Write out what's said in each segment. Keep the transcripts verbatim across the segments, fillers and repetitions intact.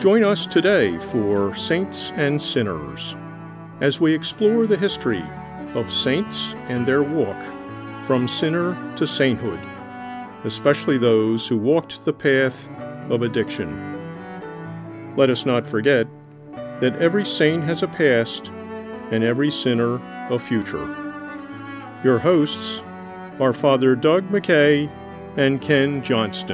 Join us today for Saints and Sinners as we explore the history of saints and their walk from sinner to sainthood, especially those who walked the path of addiction. Let us not forget that every saint has a past and every sinner a future. Your hosts are Father Doug McKay and Ken Johnston.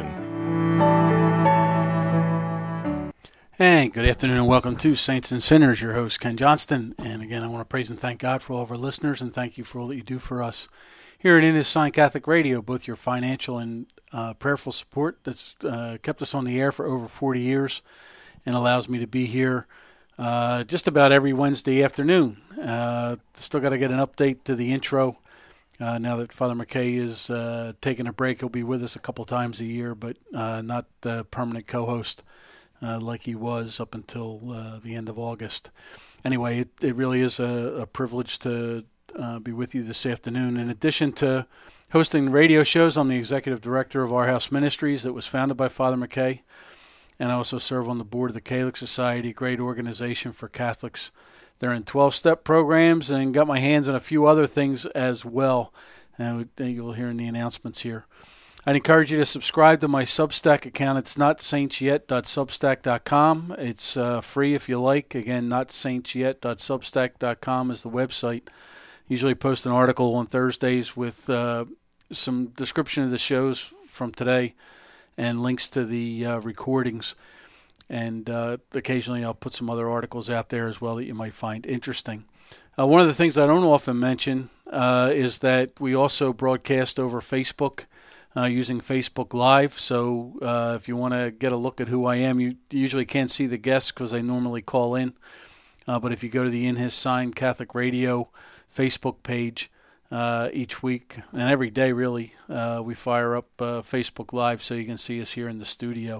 And good afternoon and welcome to Saints and Sinners, your host Ken Johnston. And again, I want to praise and thank God for all of our listeners and thank you for all that you do for us here at In His Sign Catholic Radio, both your financial and uh, prayerful support that's uh, kept us on the air for over forty years and allows me to be here uh, just about every Wednesday afternoon. Uh, still got to get an update to the intro. Uh, now that Father McKay is uh, taking a break, he'll be with us a couple times a year, but uh, not the permanent co-host uh, like he was up until uh, the end of August. Anyway, it, it really is a, a privilege to uh, be with you this afternoon. In addition to hosting radio shows, I'm the executive director of Our House Ministries that was founded by Father McKay, and I also serve on the board of the Catholic Society, a great organization for Catholics. They're in twelve-step programs and got my hands on a few other things as well, and you'll hear in the announcements here. I'd encourage you to subscribe to my Substack account. It's not saints yet dot substack dot com. It's uh, free if you like. Again, not saints yet dot substack dot com is the website. Usually post an article on Thursdays with uh, some description of the shows from today and links to the uh, recordings. And uh, occasionally I'll put some other articles out there as well that you might find interesting. Uh, one of the things I don't often mention uh, is that we also broadcast over Facebook uh, using Facebook Live. So uh, if you want to get a look at who I am, you usually can't see the guests because they normally call in. Uh, but if you go to the In His Sign Catholic Radio Facebook page uh, each week, and every day really, uh, we fire up uh, Facebook Live so you can see us here in the studio.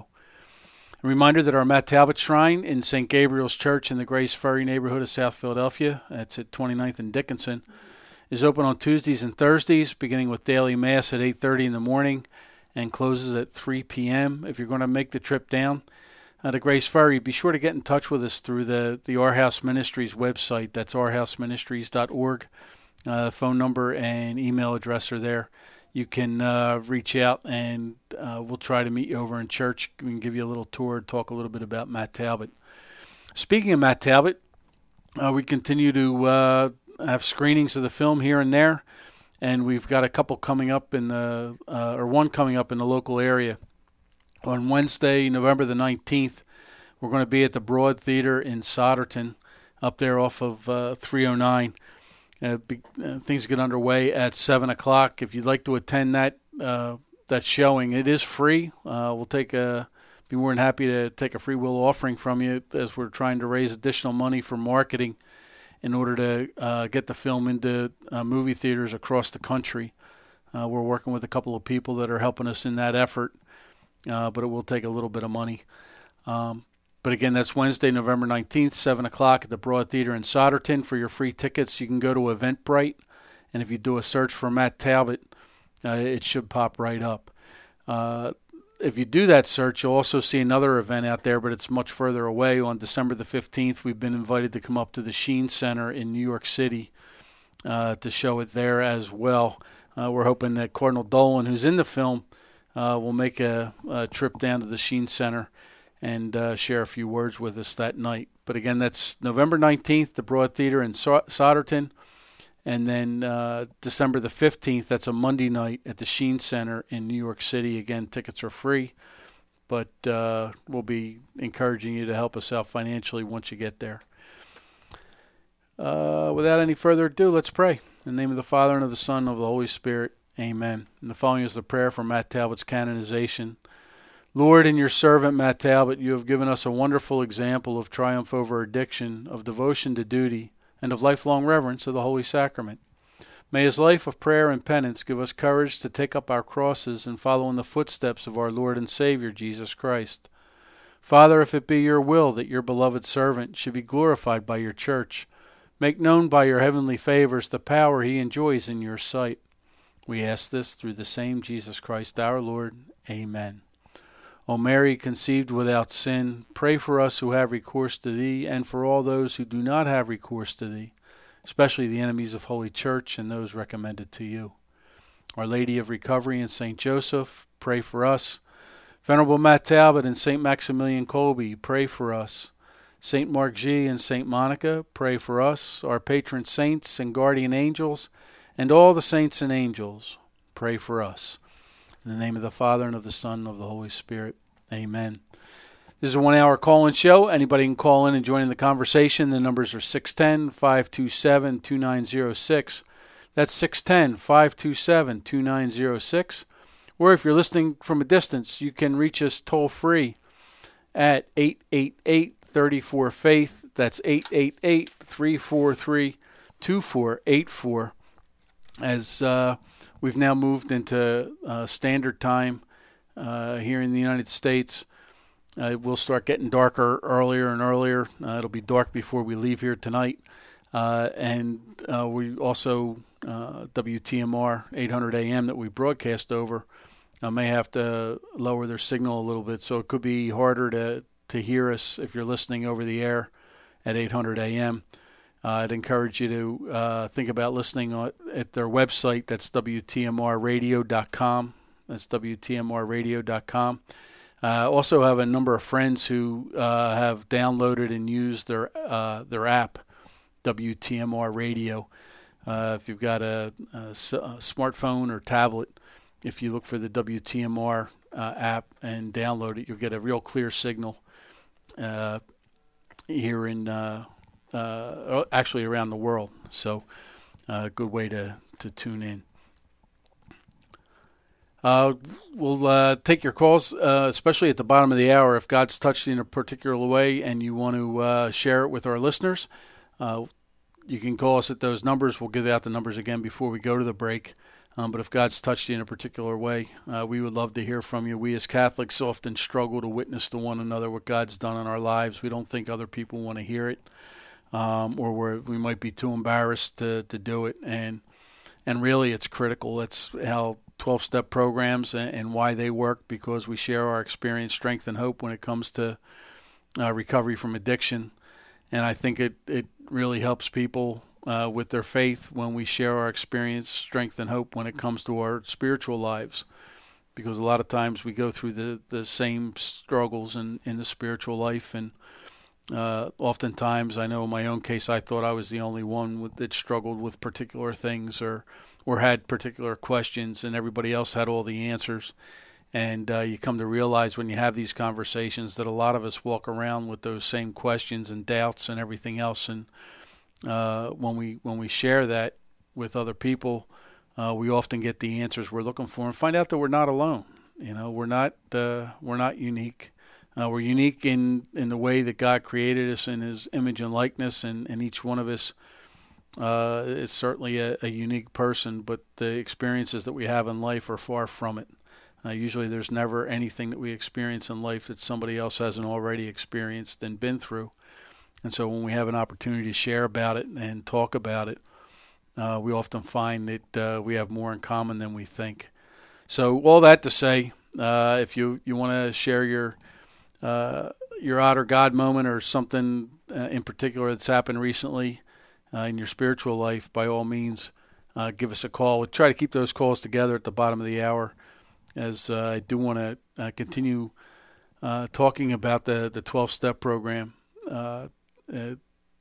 A reminder that our Matt Talbot Shrine in Saint Gabriel's Church in the Grace Ferry neighborhood of South Philadelphia, that's at twenty-ninth and Dickinson, is open on Tuesdays and Thursdays, beginning with daily Mass at eight thirty in the morning and closes at three p.m. If you're going to make the trip down uh, to Grace Ferry, be sure to get in touch with us through the, the Our House Ministries website. That's our house ministries dot org. Uh, phone number and email address are there. You can uh, reach out and uh, we'll try to meet you over in church. We can give you a little tour, talk a little bit about Matt Talbot. Speaking of Matt Talbot, uh, we continue to uh, have screenings of the film here and there, and we've got a couple coming up in the, uh, or one coming up in the local area. On Wednesday, November the nineteenth, we're going to be at the Broad Theater in Sodderton, up there off of uh, three oh nine. Uh, be, uh, things get underway at seven o'clock. If you'd like to attend that uh, that showing, it is free. Uh, we'll take a, be more than happy to take a free will offering from you as we're trying to raise additional money for marketing in order to uh, get the film into uh, movie theaters across the country. Uh, we're working with a couple of people that are helping us in that effort, uh, but it will take a little bit of money. Um, But again, that's Wednesday, November nineteenth, seven o'clock at the Broad Theater in Sodderton. For your free tickets, you can go to Eventbrite, and if you do a search for Matt Talbot, uh, it should pop right up. Uh, if you do that search, you'll also see another event out there, but it's much further away. On December the fifteenth, we've been invited to come up to the Sheen Center in New York City uh, to show it there as well. Uh, we're hoping that Cardinal Dolan, who's in the film, uh, will make a, a trip down to the Sheen Center and uh, share a few words with us that night. But again, that's November nineteenth, the Broad Theater in so- Sodderton. And then uh, December the fifteenth, that's a Monday night at the Sheen Center in New York City. Again, tickets are free, but uh, we'll be encouraging you to help us out financially once you get there. Uh, without any further ado, let's pray. In the name of the Father, and of the Son, and of the Holy Spirit, amen. And the following is the prayer for Matt Talbot's canonization. Lord, in your servant Matt Talbot, you have given us a wonderful example of triumph over addiction, of devotion to duty, and of lifelong reverence of the Holy Sacrament. May his life of prayer and penance give us courage to take up our crosses and follow in the footsteps of our Lord and Savior, Jesus Christ. Father, if it be your will that your beloved servant should be glorified by your church, make known by your heavenly favors the power he enjoys in your sight. We ask this through the same Jesus Christ our Lord. Amen. O Mary, conceived without sin, pray for us who have recourse to thee, and for all those who do not have recourse to thee, especially the enemies of Holy Church and those recommended to you. Our Lady of Recovery and Saint Joseph, pray for us. Venerable Matt Talbot and Saint Maximilian Kolbe, pray for us. Saint Mark G. and Saint Monica, pray for us. Our patron saints and guardian angels, and all the saints and angels, pray for us. In the name of the Father, and of the Son, and of the Holy Spirit. Amen. This is a one-hour call-in show. Anybody can call in and join in the conversation. The numbers are six one zero, five two seven, two nine zero six. That's six one zero, five two seven, two nine zero six. Or if you're listening from a distance, you can reach us toll-free at eight eight eight, three four, faith. That's eight eight eight, three four three, two four eight four. As uh, we've now moved into uh, standard time uh, here in the United States. Uh, we'll start getting darker earlier and earlier. Uh, it'll be dark before we leave here tonight. Uh, and uh, we also, uh, W T M R eight hundred A M that we broadcast over uh, may have to lower their signal a little bit. So it could be harder to, to hear us if you're listening over the air at eight hundred A M. Uh, I'd encourage you to uh, think about listening at their website. That's W T M R radio dot com. That's W T M R radio dot com. I uh, also have a number of friends who uh, have downloaded and used their uh, their app, W T M R Radio. Uh, if you've got a, a, a smartphone or tablet, if you look for the W T M R uh, app and download it, you'll get a real clear signal uh, here in uh, uh, actually around the world. So a uh, good way to, to tune in. Uh, we'll uh, take your calls, uh, especially at the bottom of the hour. If God's touched you in a particular way and you want to uh, share it with our listeners, uh, you can call us at those numbers. We'll give out the numbers again before we go to the break. Um, but if God's touched you in a particular way, uh, we would love to hear from you. We as Catholics often struggle to witness to one another what God's done in our lives. We don't think other people want to hear it, um, or we're, we might be too embarrassed to, to do it. And and really, it's critical. That's how twelve-step programs and, and why they work, because we share our experience, strength, and hope when it comes to uh, recovery from addiction. And I think it, it really helps people uh, with their faith when we share our experience, strength, and hope when it comes to our spiritual lives. Because a lot of times we go through the, the same struggles in, in the spiritual life. And uh, oftentimes, I know in my own case, I thought I was the only one that struggled with particular things or or had particular questions, and everybody else had all the answers. And uh, you come to realize when you have these conversations that a lot of us walk around with those same questions and doubts and everything else. And uh, when we when we share that with other people, uh, we often get the answers we're looking for and find out that we're not alone. You know, we're not uh, we're not unique. Uh, we're unique in, in the way that God created us in His image and likeness, and, and each one of us Uh, it's certainly a, a unique person, but the experiences that we have in life are far from it. Uh, usually there's never anything that we experience in life that somebody else hasn't already experienced and been through. And so when we have an opportunity to share about it and talk about it, uh, we often find that uh, we have more in common than we think. So all that to say, uh, if you, you want to share your uh, your odd or God moment or something uh, in particular that's happened recently, Uh, in your spiritual life, by all means, uh, give us a call. We'll try to keep those calls together at the bottom of the hour, as uh, I do want to uh, continue uh, talking about the, the twelve-step program. Uh, uh,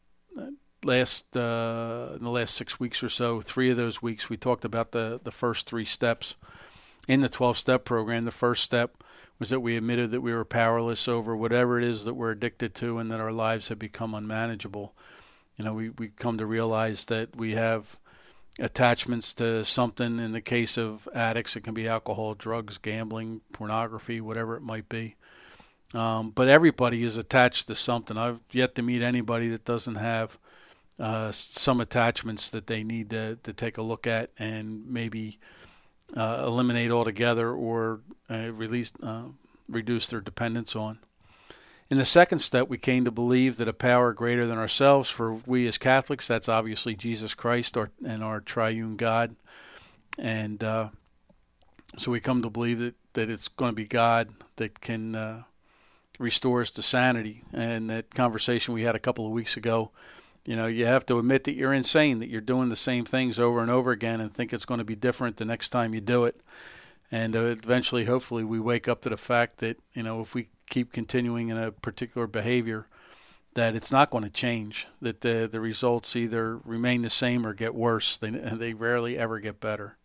last uh, in the last six weeks or so, three of those weeks, we talked about the, the first three steps in the twelve-step program. The first step was that we admitted that we were powerless over whatever it is that we're addicted to and that our lives have become unmanageable. You know, we, we come to realize that we have attachments to something. In the case of addicts, it can be alcohol, drugs, gambling, pornography, whatever it might be. Um, but everybody is attached to something. I've yet to meet anybody that doesn't have uh, some attachments that they need to, to take a look at and maybe uh, eliminate altogether or uh, release, uh, reduce their dependence on. In the second step, we came to believe that a power greater than ourselves, for we as Catholics, that's obviously Jesus Christ our, and our triune God. And uh, So we come to believe that, that it's going to be God that can uh, restore us to sanity. And that conversation we had a couple of weeks ago, you know, you have to admit that you're insane, that you're doing the same things over and over again and think it's going to be different the next time you do it. And uh, eventually, hopefully, we wake up to the fact that, you know, if we keep continuing in a particular behavior, that it's not going to change, that the the results either remain the same or get worse. They, they rarely ever get better.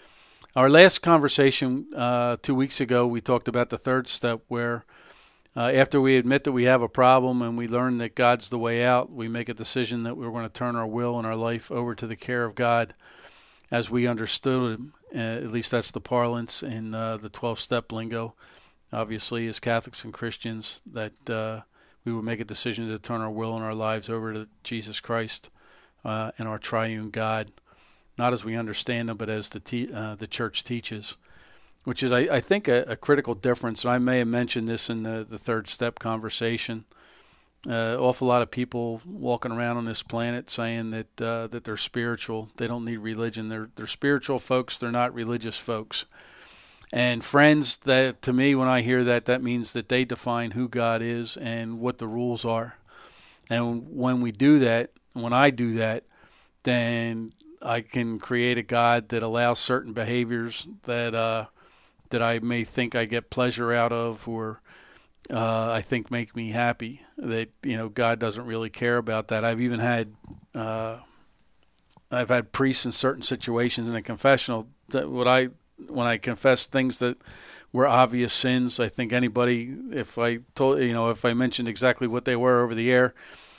Our last conversation uh, two weeks ago, we talked about the third step where uh, after we admit that we have a problem and we learn that God's the way out, we make a decision that we're going to turn our will and our life over to the care of God as we understood Him. Uh, at least that's the parlance in uh, the twelve-step lingo. Obviously, as Catholics and Christians, that uh, we would make a decision to turn our will and our lives over to Jesus Christ uh, and our triune God, not as we understand Him, but as the te- uh, the Church teaches, which is, I, I think, a, a critical difference. And I may have mentioned this in the, the third step conversation. Uh, awful lot of people walking around on this planet saying that uh, that they're spiritual. They don't need religion. They're they're spiritual folks. They're not religious folks. And friends, that to me, when I hear that, that means that they define who God is and what the rules are. And when we do that, when I do that, then I can create a God that allows certain behaviors that uh, that I may think I get pleasure out of, or uh, I think make me happy. That, you know, God doesn't really care about that. I've even had uh, I've had priests in certain situations in a confessional that what I when I confess things that were obvious sins. I think anybody, if I told you know if I mentioned exactly what they were over the air,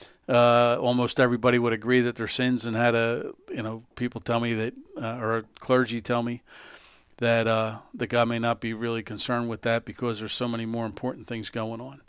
uh, almost everybody would agree that they're sins. And had a you know people tell me that, uh, or clergy tell me that uh, that God may not be really concerned with that because there's so many more important things going on.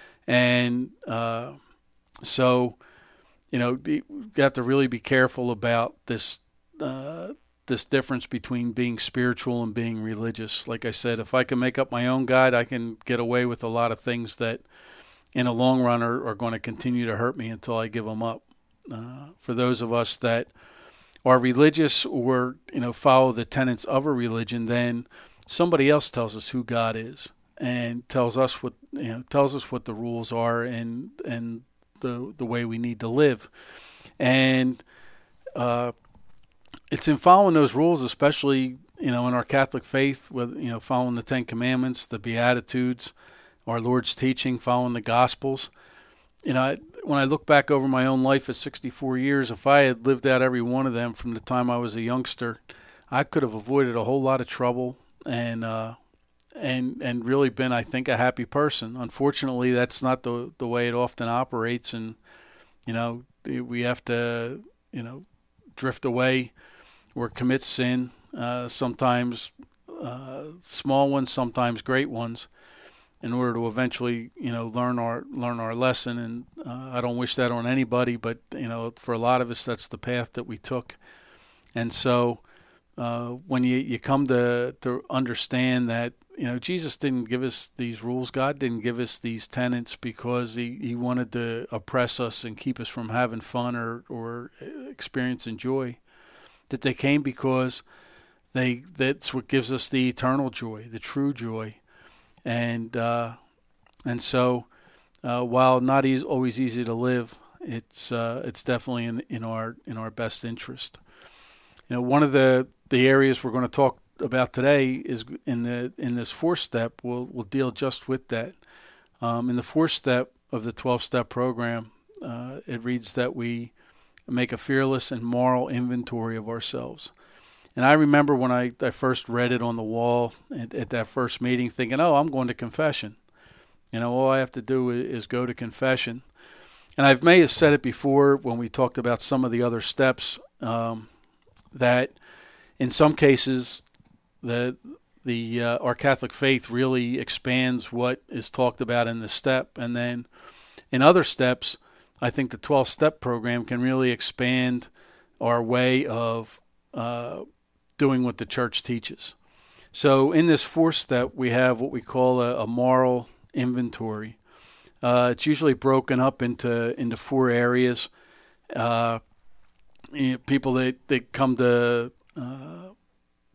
And uh, so, you know, you have to really be careful about this uh, this difference between being spiritual and being religious. Like I said, if I can make up my own God, I can get away with a lot of things that in the long run are, are going to continue to hurt me until I give them up. Uh, for those of us that are religious or, you know, follow the tenets of a religion, then somebody else tells us who God is and tells us what, you know, tells us what the rules are and and the the way we need to live. And uh, it's in following those rules, especially, you know, in our Catholic faith, with, you know, following the Ten Commandments, the Beatitudes, our Lord's teaching, following the Gospels. You know, I, when I look back over my own life at sixty-four years, if I had lived out every one of them from the time I was a youngster, I could have avoided a whole lot of trouble and uh, and and really been, I think, a happy person. Unfortunately, that's not the the way it often operates, and you know, we have to, you know, drift away or commit sin. Uh, sometimes uh, small ones, sometimes great ones, in order to eventually, you know, learn our learn our lesson. And uh, I don't wish that on anybody, but, you know, for a lot of us, that's the path that we took. And so uh, when you, you come to, to understand that, you know, Jesus didn't give us these rules, God didn't give us these tenets because he, he wanted to oppress us and keep us from having fun or, or experiencing joy, that they came because they that's what gives us the eternal joy, the true joy. And uh, and so, uh, while not e- always easy to live, it's uh, it's definitely in, in our in our best interest. You know, one of the, the areas we're going to talk about today is in the in this fourth step. We'll we'll deal just with that. Um, in the fourth step of the twelve-step program, uh, it reads that we make a fearless and moral inventory of ourselves. And I remember when I, I first read it on the wall at, at that first meeting thinking, oh, I'm going to confession. You know, all I have to do is, is go to confession. And I may have said it before when we talked about some of the other steps, um, that in some cases the the uh, our Catholic faith really expands what is talked about in this step. And then in other steps, I think the twelve-step program can really expand our way of uh doing what the Church teaches. So in this fourth step, we have what we call a, a moral inventory. Uh, it's usually broken up into into four areas. Uh, you know, people that, that come to uh,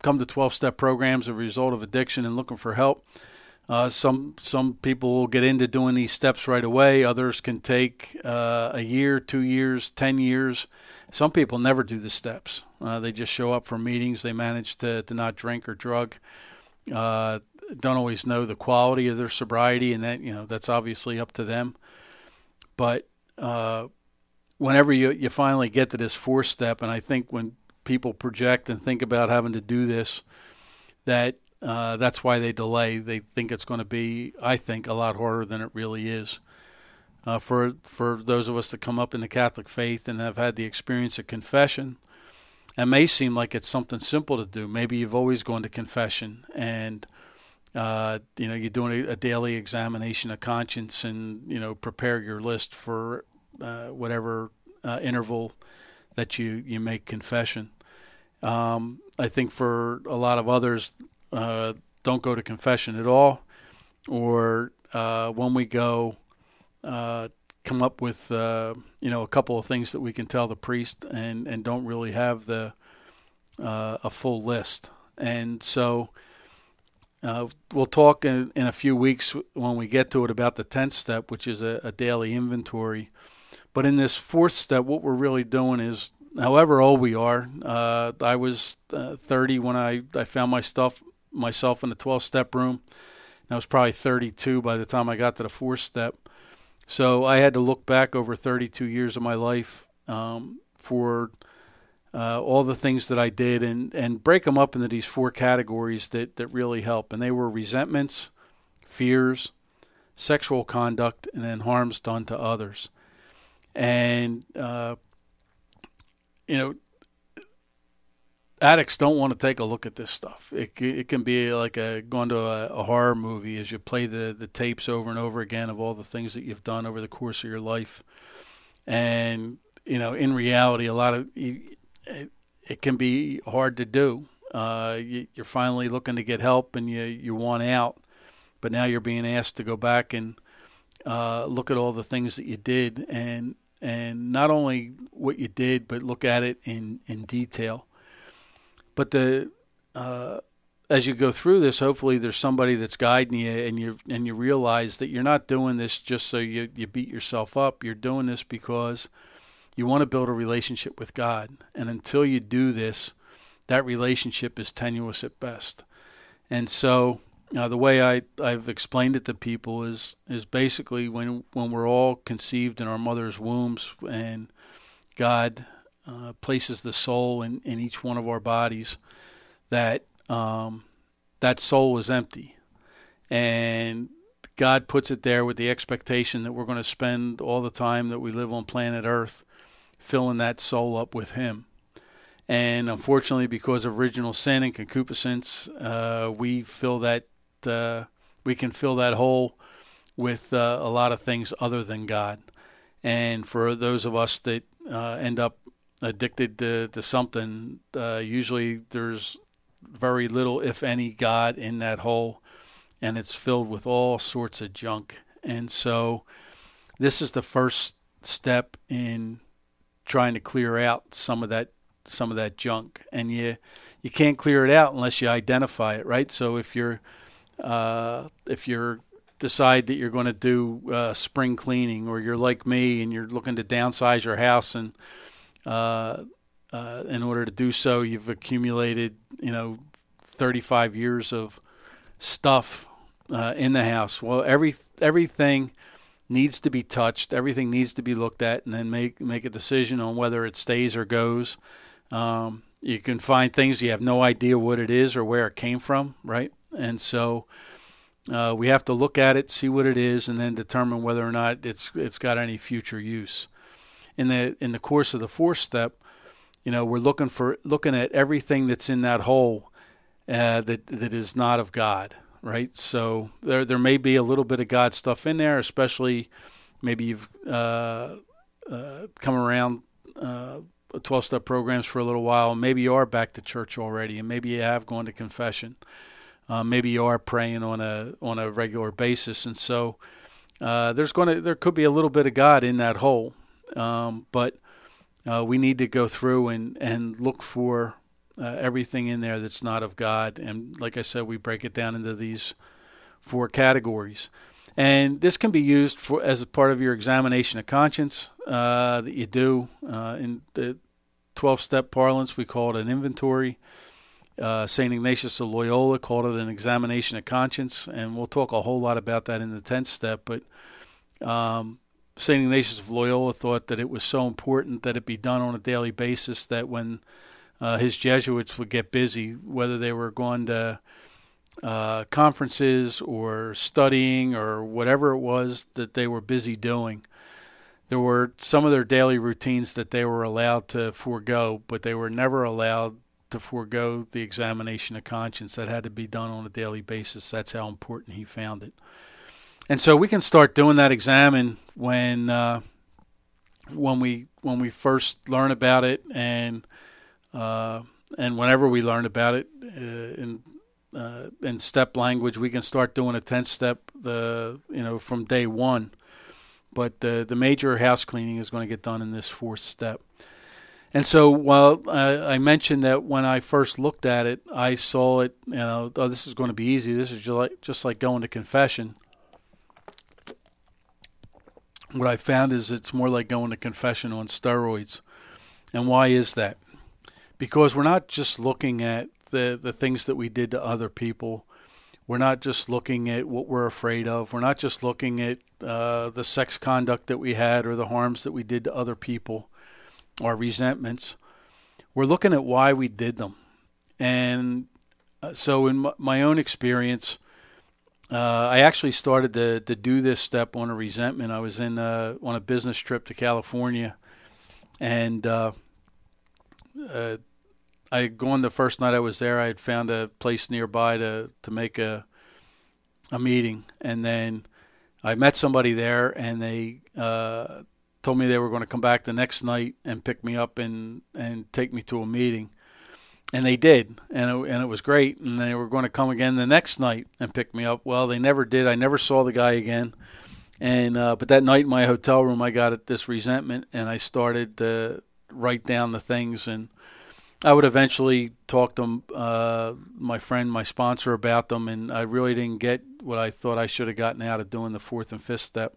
come to twelve-step programs as a result of addiction and looking for help. Uh, some some people will get into doing these steps right away. Others can take uh, a year, two years, ten years. Some people never do the steps. Uh, they just show up for meetings. They manage to, to not drink or drug. Uh, don't always know the quality of their sobriety, and that you know that's obviously up to them. But uh, whenever you you finally get to this fourth step, and I think when people project and think about having to do this, that uh, that's why they delay. They think it's going to be, I think, a lot harder than it really is. Uh, for for those of us that come up in the Catholic faith and have had the experience of confession, it may seem like it's something simple to do. Maybe you've always gone to confession, and uh, you know you're doing a, a daily examination of conscience, and you know prepare your list for uh, whatever uh, interval that you you make confession. Um, I think for a lot of others, uh, don't go to confession at all, or uh, when we go. Uh, come up with uh, you know a couple of things that we can tell the priest, and, and don't really have the uh, a full list. And so uh, we'll talk in, in a few weeks when we get to it about the tenth step, which is a, a daily inventory. But in this fourth step, what we're really doing is, however old we are, uh, I was uh, thirty when I, I found my stuff, myself in the twelve-step room. I was probably thirty-two by the time I got to the fourth step. So I had to look back over thirty-two years of my life um, for uh, all the things that I did and, and break them up into these four categories that, that really help. And they were resentments, fears, sexual conduct, and then harms done to others. And, uh, you know, addicts don't want to take a look at this stuff. It it can be like a going to a, a horror movie as you play the, the tapes over and over again of all the things that you've done over the course of your life. And, you know, in reality, a lot of it, it can be hard to do. Uh, you, you're finally looking to get help and you, you want out, but now you're being asked to go back and uh, look at all the things that you did, and and not only what you did, but look at it in, in detail. But the uh, as you go through this, hopefully there's somebody that's guiding you, and you and you realize that you're not doing this just so you, you beat yourself up. You're doing this because you want to build a relationship with God. And until you do this, that relationship is tenuous at best. And so uh, the way I, I've explained it to people is is basically when when we're all conceived in our mother's wombs, and God Uh, places the soul in, in each one of our bodies, that um, that soul is empty. And God puts it there with the expectation that we're going to spend all the time that we live on planet Earth filling that soul up with Him. And unfortunately, because of original sin and concupiscence, uh, we fill that uh, we can fill that hole with uh, a lot of things other than God. And for those of us that uh, end up addicted to, to something, uh, usually there's very little, if any, God in that hole, and it's filled with all sorts of junk. And so this is the first step in trying to clear out some of that some of that junk. And you you can't clear it out unless you identify it, right? So if you're uh, if you're decide that you're going to do uh, spring cleaning, or you're like me and you're looking to downsize your house, and Uh, uh, in order to do so, you've accumulated, you know, thirty-five years of stuff uh, in the house. Well, every everything needs to be touched. Everything needs to be looked at, and then make make a decision on whether it stays or goes. Um, you can find things you have no idea what it is or where it came from, right? And so uh, we have to look at it, see what it is, and then determine whether or not it's it's got any future use. In the in the course of the fourth step, you know, we're looking for looking at everything that's in that hole uh, that that is not of God, right? So there there may be a little bit of God stuff in there, especially maybe you've uh, uh, come around uh, twelve-step programs for a little while. Maybe you are back to church already, and maybe you have gone to confession. Uh, maybe you are praying on a on a regular basis, and so uh, there's going to there could be a little bit of God in that hole. Um, but uh, we need to go through and, and look for uh, everything in there that's not of God. And like I said, we break it down into these four categories. And this can be used for as a part of your examination of conscience uh, that you do. Uh, in the twelve-step parlance, we call it an inventory. Uh, Saint Ignatius of Loyola called it an examination of conscience, and we'll talk a whole lot about that in the tenth step. But um, Saint Ignatius of Loyola thought that it was so important that it be done on a daily basis that when uh, his Jesuits would get busy, whether they were going to uh, conferences or studying or whatever it was that they were busy doing, there were some of their daily routines that they were allowed to forego, but they were never allowed to forego the examination of conscience. That had to be done on a daily basis. That's how important he found it. And so we can start doing that examine when uh, when we when we first learn about it, and uh, and whenever we learn about it uh, in uh, in step language, we can start doing a tenth step the you know from day one. But the the major house cleaning is going to get done in this fourth step. And so while uh, I mentioned that when I first looked at it, I saw it, you know, oh, this is going to be easy. This is just like, just like going to confession. What I found is it's more like going to confession on steroids. And why is that? Because we're not just looking at the, the things that we did to other people. We're not just looking at what we're afraid of. We're not just looking at uh, the sex conduct that we had or the harms that we did to other people. Our resentments. We're looking at why we did them. And uh, so in m- my own experience, uh, I actually started to, to do this step on a resentment. I was in uh, on a business trip to California, and uh, uh, I had gone the first night I was there. I had found a place nearby to, to make a a meeting, and then I met somebody there, and they uh, told me they were going to come back the next night and pick me up and, and take me to a meeting. And they did, and it, and it was great. And they were going to come again the next night and pick me up. Well, they never did. I never saw the guy again. And uh, but that night in my hotel room, I got this resentment, and I started to write down the things. And I would eventually talk to uh, my friend, my sponsor, about them, and I really didn't get what I thought I should have gotten out of doing the fourth and fifth step.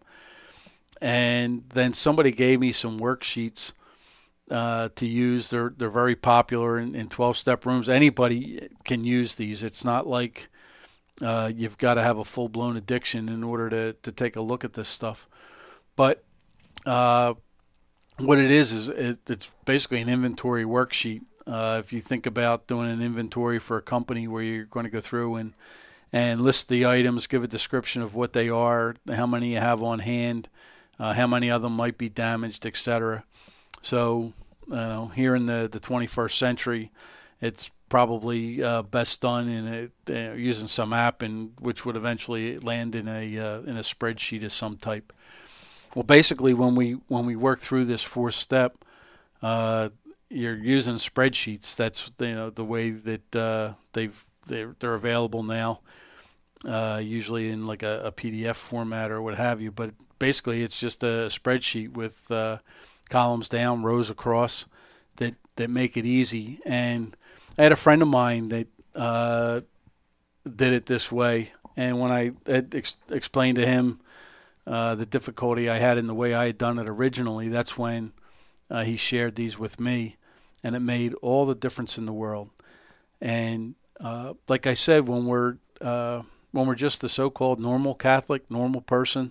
And then somebody gave me some worksheets uh, to use. They're they're very popular in, in twelve-step rooms. Anybody can use these. It's not like uh, you've got to have a full-blown addiction in order to, to take a look at this stuff. But uh, what it is is it, it's basically an inventory worksheet. Uh, if you think about doing an inventory for a company where you're going to go through and, and list the items, give a description of what they are, how many you have on hand, Uh, how many of them might be damaged, et cetera. So, you know, here in the, the twenty-first century, it's probably uh, best done in a, uh, using some app, and which would eventually land in a uh, in a spreadsheet of some type. Well, basically, when we when we work through this fourth step, uh, you're using spreadsheets. That's you know the way that uh, they've they're, they're available now. Uh, usually in like a, a P D F format or what have you, but basically it's just a spreadsheet with uh, columns down, rows across that, that make it easy. And I had a friend of mine that uh, did it this way, and when I had ex- explained to him uh, the difficulty I had in the way I had done it originally, that's when uh, he shared these with me, and it made all the difference in the world. And uh, like I said, when we're uh, when we're just the so-called normal Catholic, normal person,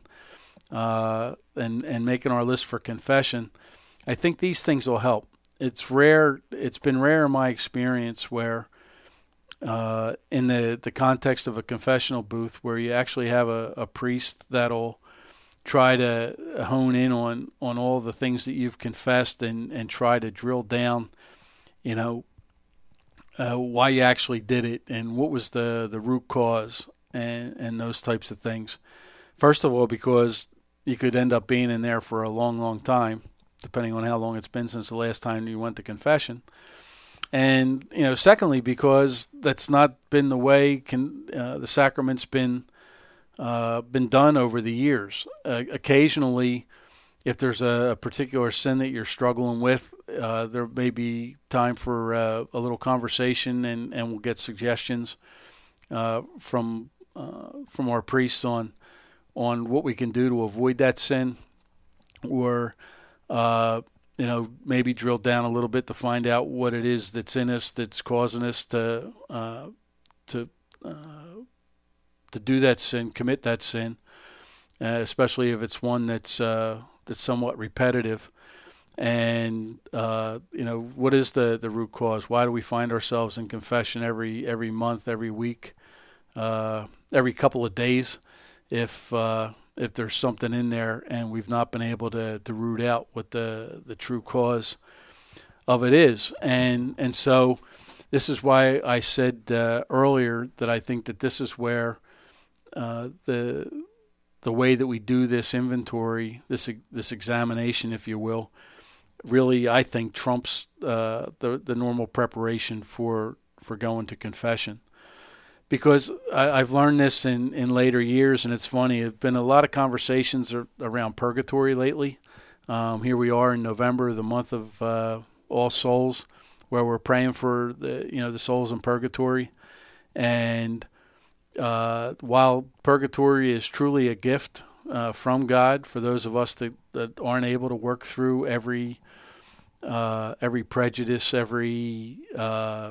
uh, and and making our list for confession, I think these things will help. It's rare. It's been rare in my experience where, uh, in the, the context of a confessional booth, where you actually have a, a priest that'll try to hone in on, on all the things that you've confessed and, and try to drill down, you know, uh, why you actually did it and what was the, the root cause and, and those types of things. First of all, because you could end up being in there for a long, long time, depending on how long it's been since the last time you went to confession. And, you know, secondly, because that's not been the way can, uh, the sacrament's been uh, been done over the years. Uh, occasionally, if there's a, a particular sin that you're struggling with, uh, uh, there may be time for uh, a little conversation, and, and we'll get suggestions uh, from uh, from our priests on on what we can do to avoid that sin, or uh, you know, maybe drill down a little bit to find out what it is that's in us that's causing us to uh, to uh, to do that sin, commit that sin, uh, especially if it's one that's uh, that's somewhat repetitive. And uh, you know, what is the, the root cause? Why do we find ourselves in confession every every month, every week, uh, every couple of days? If uh, if there's something in there and we've not been able to, to root out what the, the true cause of it is. And and so this is why I said uh, earlier that I think that this is where uh, the the way that we do this inventory, this this examination, if you will, really I think trumps uh, the the normal preparation for for going to confession. Because I, I've learned this in, in later years, and it's funny. There's been a lot of conversations ar- around purgatory lately. Um, here we are in November, the month of uh, All Souls, where we're praying for the you know the souls in purgatory. And uh, while purgatory is truly a gift uh, from God for those of us that, that aren't able to work through every uh, every prejudice, every uh,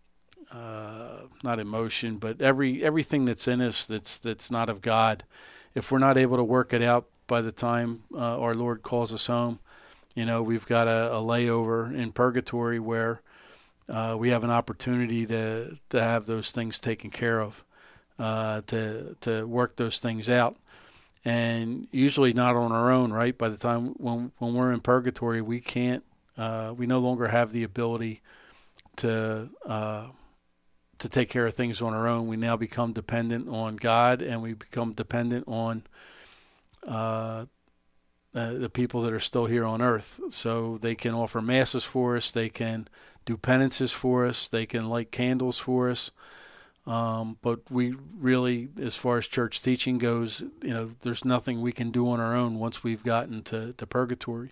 Uh, not emotion, but every everything that's in us that's that's not of God. If we're not able to work it out by the time uh, our Lord calls us home, you know, we've got a, a layover in purgatory where uh, we have an opportunity to to have those things taken care of, uh, to to work those things out, and usually not on our own. Right, by the time when when we're in purgatory, we can't, uh, we no longer have the ability to. Uh, to take care of things on our own. We now become dependent on God, and we become dependent on uh, uh, the people that are still here on earth. So they can offer masses for us, they can do penances for us, they can light candles for us. Um, but we really, as far as church teaching goes, you know, there's nothing we can do on our own once we've gotten to, to purgatory.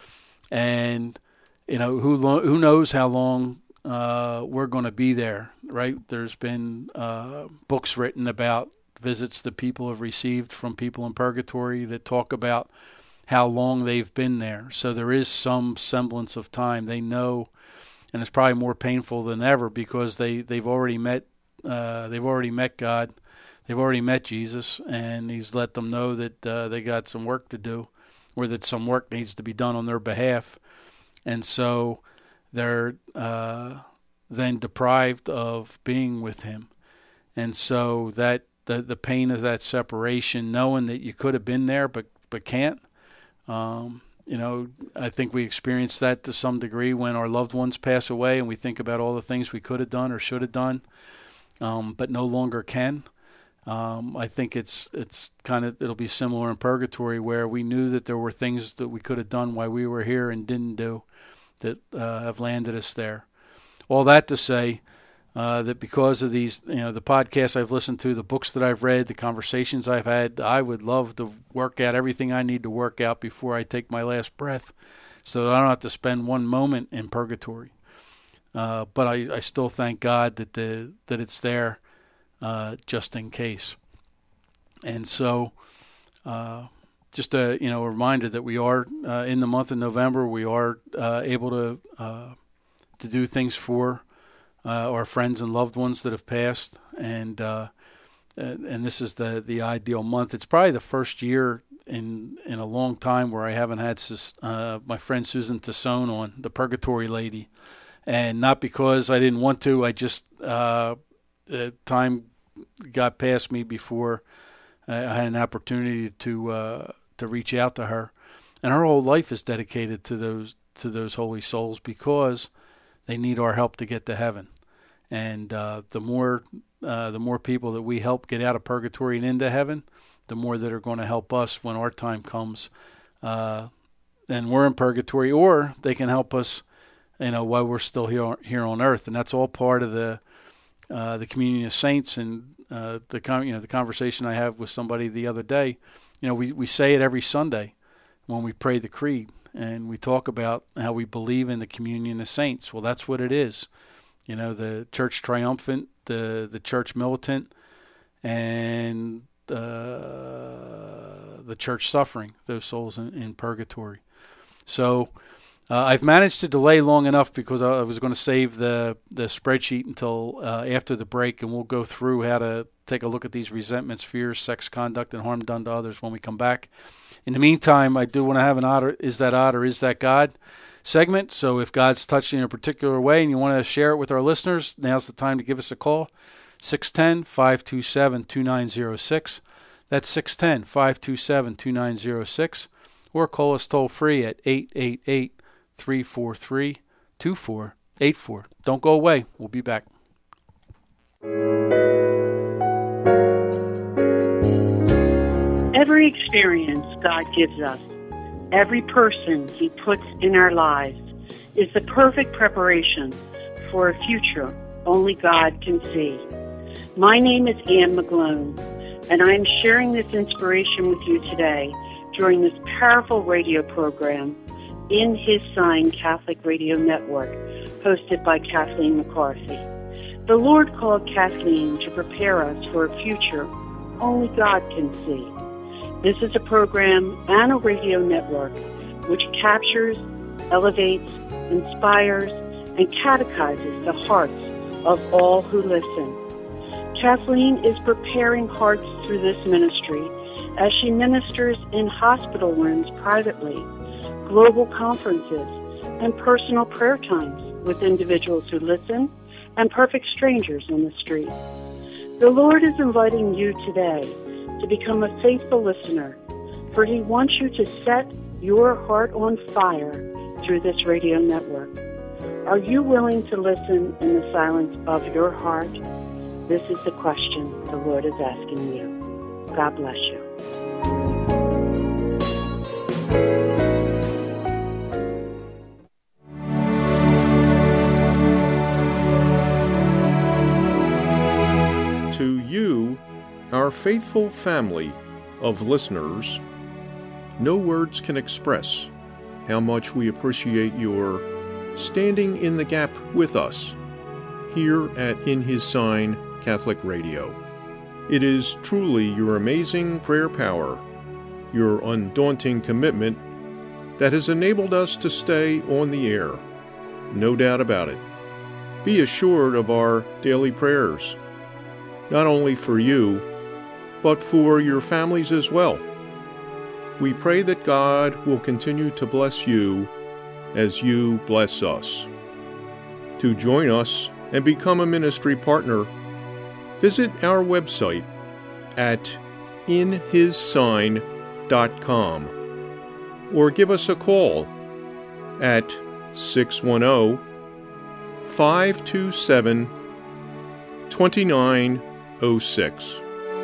And, you know, who lo- who knows how long Uh, we're going to be there, right? There's been uh, books written about visits that people have received from people in purgatory that talk about how long they've been there. So there is some semblance of time. They know, and it's probably more painful than ever because they, they've already met uh, they've already met God, they've already met Jesus, and He's let them know that uh, they got some work to do, or that some work needs to be done on their behalf, and so they're uh, then deprived of being with Him. And so that the the pain of that separation, knowing that you could have been there but but can't, um, you know, I think we experience that to some degree when our loved ones pass away and we think about all the things we could have done or should have done, um, but no longer can. Um, I think it's it's kind of, it'll be similar in purgatory where we knew that there were things that we could have done while we were here and didn't do, that uh, have landed us there. All that to say uh, that because of these, you know, the podcasts I've listened to, the books that I've read, the conversations I've had, I would love to work out everything I need to work out before I take my last breath so that I don't have to spend one moment in purgatory. Uh, but I, I still thank God that the that it's there uh, just in case. And so uh just a you know a reminder that we are uh, in the month of November. We are uh, able to uh, to do things for uh, our friends and loved ones that have passed, and uh, and this is the the ideal month. It's probably the first year in in a long time where I haven't had uh, my friend Susan Tassone on, the Purgatory Lady, and not because I didn't want to. I just uh, the time got past me before I had an opportunity to. Uh, to reach out to her, and her whole life is dedicated to those to those holy souls because they need our help to get to heaven. And uh, the more uh, the more people that we help get out of purgatory and into heaven, the more that are going to help us when our time comes, uh, and we're in purgatory, or they can help us, you know, while we're still here here on earth. And that's all part of the uh, the communion of saints, and uh, the you know the conversation I have with somebody the other day. You know, we, we say it every Sunday when we pray the creed and we talk about how we believe in the communion of saints. Well, that's what it is. You know, the church triumphant, the the church militant, and uh, the church suffering, those souls in, in purgatory. So uh, I've managed to delay long enough because I was going to save the, the spreadsheet until uh, after the break, and we'll go through how to take a look at these resentments, fears, sex conduct, and harm done to others when we come back. In the meantime, I do want to have an odd or, is that odd or is that God segment. So if God's touched you in a particular way and you want to share it with our listeners, now's the time to give us a call. six one zero, five two seven, two nine zero six. That's six one zero, five two seven, two nine zero six. Or call us toll free at eight eight eight, three four three, two four eight four. Don't go away. We'll be back. Every experience God gives us, every person He puts in our lives, is the perfect preparation for a future only God can see. My name is Anne McGlone, and I am sharing this inspiration with you today during this powerful radio program, In His Sign Catholic Radio Network, hosted by Kathleen McCarthy. The Lord called Kathleen to prepare us for a future only God can see. This is a program and a radio network which captures, elevates, inspires, and catechizes the hearts of all who listen. Kathleen is preparing hearts through this ministry as she ministers in hospital rooms privately, global conferences, and personal prayer times with individuals who listen and perfect strangers on the street. The Lord is inviting you today to become a faithful listener, for He wants you to set your heart on fire through this radio network. Are you willing to listen in the silence of your heart? This is the question the Lord is asking you. God bless you. To you, our faithful family of listeners, no words can express how much we appreciate your standing in the gap with us here at In His Sign Catholic Radio. It is truly your amazing prayer power, your undaunting commitment, that has enabled us to stay on the air. No doubt about it. Be assured of our daily prayers, not only for you, but for your families as well. We pray that God will continue to bless you as you bless us. To join us and become a ministry partner, visit our website at in his sign dot com or give us a call at six one zero, five two seven, two nine zero six.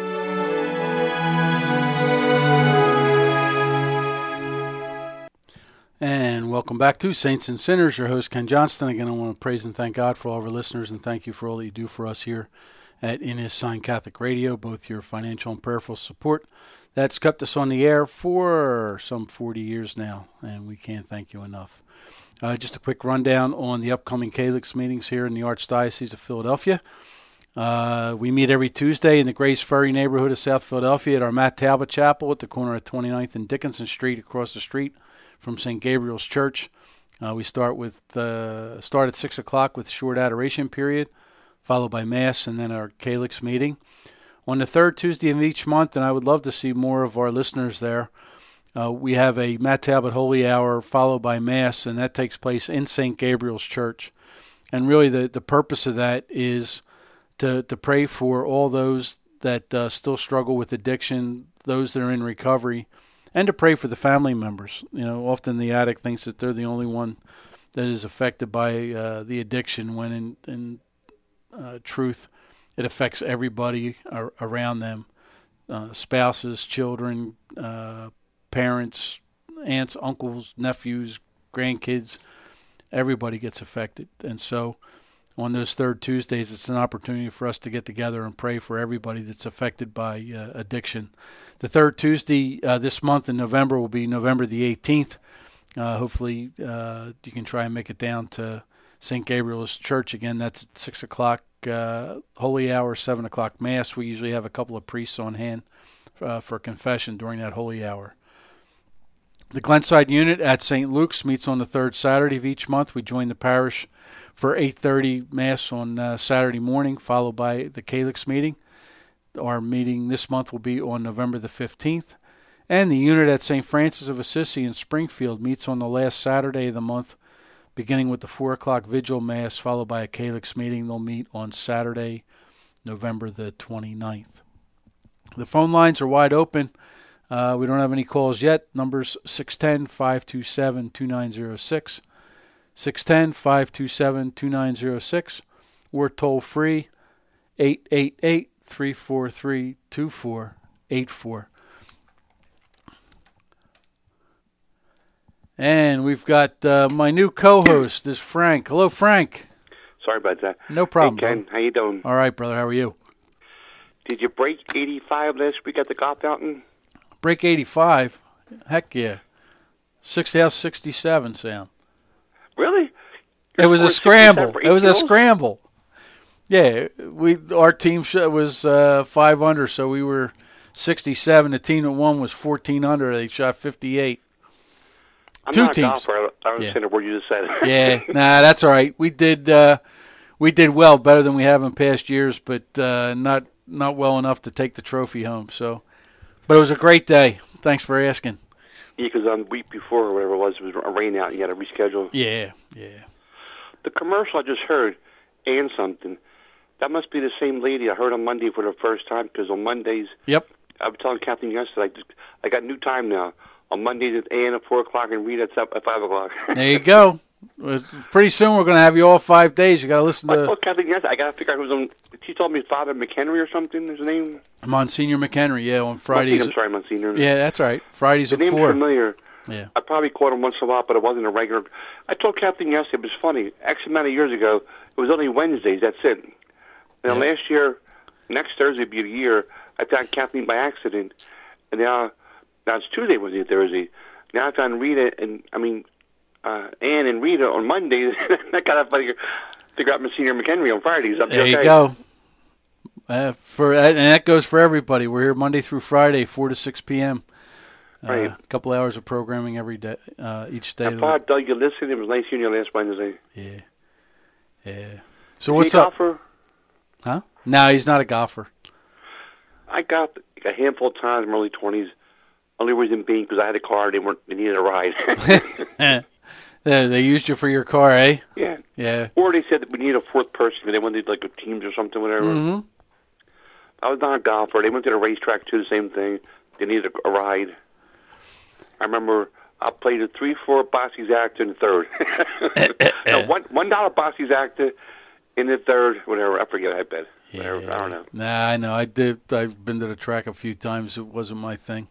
And welcome back to Saints and Sinners. Your host, Ken Johnston. Again, I want to praise and thank God for all of our listeners, and thank you for all that you do for us here at In His Sign Catholic Radio, both your financial and prayerful support. That's kept us on the air for some forty years now, and we can't thank you enough. Uh, just a quick rundown on the upcoming Calyx meetings here in the Archdiocese of Philadelphia. Uh, we meet every Tuesday in the Grace Ferry neighborhood of South Philadelphia at our Matt Talbot Chapel at the corner of twenty-ninth and Dickinson Street, across the street from Saint Gabriel's Church. Uh, we start with uh, start at six o'clock with short adoration period, followed by Mass, and then our Calyx meeting. On the third Tuesday of each month, and I would love to see more of our listeners there, uh, we have a Matt Talbot Holy Hour followed by Mass, and that takes place in Saint Gabriel's Church. And really the, the purpose of that is to, to pray for all those that uh, still struggle with addiction, those that are in recovery, and to pray for the family members. You know, often the addict thinks that they're the only one that is affected by uh, the addiction, when in, in uh, truth, it affects everybody ar- around them, uh, spouses, children, uh, parents, aunts, uncles, nephews, grandkids. Everybody gets affected. And so on those third Tuesdays, it's an opportunity for us to get together and pray for everybody that's affected by uh, addiction. The third Tuesday uh, this month in November will be November the eighteenth. Uh, hopefully uh, you can try and make it down to Saint Gabriel's Church again. That's at six o'clock, uh, Holy Hour, seven o'clock Mass. We usually have a couple of priests on hand uh, for confession during that Holy Hour. The Glenside Unit at Saint Luke's meets on the third Saturday of each month. We join the parish for eight thirty Mass on uh, Saturday morning, followed by the Calyx meeting. Our meeting this month will be on November the fifteenth. And the unit at Saint Francis of Assisi in Springfield meets on the last Saturday of the month, beginning with the four o'clock Vigil Mass, followed by a Calyx meeting. They'll meet on Saturday, November the twenty-ninth. The phone lines are wide open. Uh, we don't have any calls yet. Numbers six one zero, five two seven, two nine zero six, six one zero, five two seven, two nine zero six, or toll free eight eight eight, three four three, two four eight four. And we've got uh, my new co-host is Frank. Hello, Frank. Sorry about that. No problem. Hey, Ken, bro. how you doing? All right, brother. How are you? Did you break eighty-five last week at the golf fountain? Break eighty-five? Heck yeah. Six house sixty-seven sound. Really? It was a scramble. It was a kills? scramble. Yeah, we our team was uh, five under, so we were sixty-seven. The team that won was fourteen under. They shot fifty-eight. I'm Two not teams. a golfer. I don't understand Yeah. a word you just said. Yeah, nah, that's all right. We did uh, we did well, better than we have in past years, but uh, not not well enough to take the trophy home. So, but it was a great day. Thanks for asking. Yeah, because on the week before or whatever it was, it was a rain out. And you had to reschedule. Yeah, yeah. The commercial I just heard, and something. That must be the same lady I heard on Monday for the first time. Because on Mondays, Yep. I was telling Kathleen yesterday, I, just, I got new time now. On Mondays at Ann at four o'clock and Rita at at five o'clock. There you go. Pretty soon we're going to have you all five days. You got to listen I to told Kathleen yesterday, I got to figure out who's on. She told me Father McHenry or something. His name. Monsignor McHenry. Yeah, on Fridays. I'm sorry, Monsignor. Yeah, that's right. Fridays the at name's four. familiar. Yeah. I probably caught him once in a while, but it wasn't a regular. I told Kathleen yesterday, it was funny. X amount of years ago, it was only Wednesdays. That's it. Now, Yeah. last year, next Thursday would be a year, I found Kathleen by accident. And now, now it's Tuesday, was it Thursday? Now I found Rita, and I mean, uh, Ann and Rita on Mondays. I got to figure, figure out Monsignor McHenry on Fridays. There okay. you go. Uh, for and that goes for everybody. We're here Monday through Friday, four to six p.m. Uh, Right. A couple hours of programming every day, uh, each day. I thought, Doug, you listened. It was nice hearing you last Wednesday. Yeah, yeah. So Is what's he a up? golfer? Huh? No, he's not a golfer. I got a handful of times in my early twenties. Only reason being because I had a car, they weren't they needed a ride. they, they used you for your car, eh? Yeah. Yeah. Or they said that we need a fourth person. They wanted like a teams or something, whatever. Mm-hmm. I was not a golfer. They went to the racetrack too, the same thing. They needed a, a ride. I remember I played a three four Bossies actor in the third. no, one one dollar Bossies actor in the third, whatever. I forget. I bet. Yeah. Whatever. I don't know. Nah, I know. I did. I've been to the track a few times. It wasn't my thing.